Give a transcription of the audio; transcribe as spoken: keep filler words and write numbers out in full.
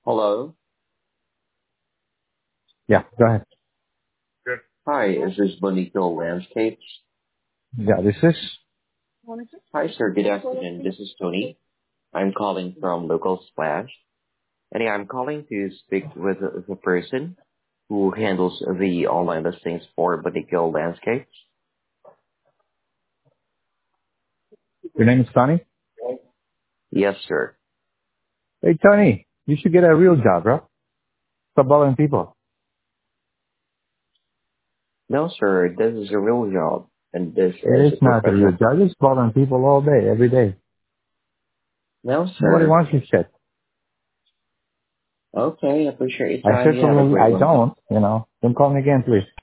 Hello. Yeah, go ahead. Hi, is this Bonico Landscapes? Yeah, this is. Hi, sir. Good afternoon. This is Tony. I'm calling from Local Splash. And yeah, I'm calling to speak with the the person who handles the online listings for Bonico Landscapes. Your name is Tony? Yes, sir. Hey, Tony, you should get a real job, bro. Stop bothering people. No, sir. This is a real job, and this is It a is not a real professional. job. Just bothering people all day, every day. No, Nobody sir. wants your shit. Okay, appreciate your I time. You have a certainly, great I one. don't, you know. Don't call me again, please.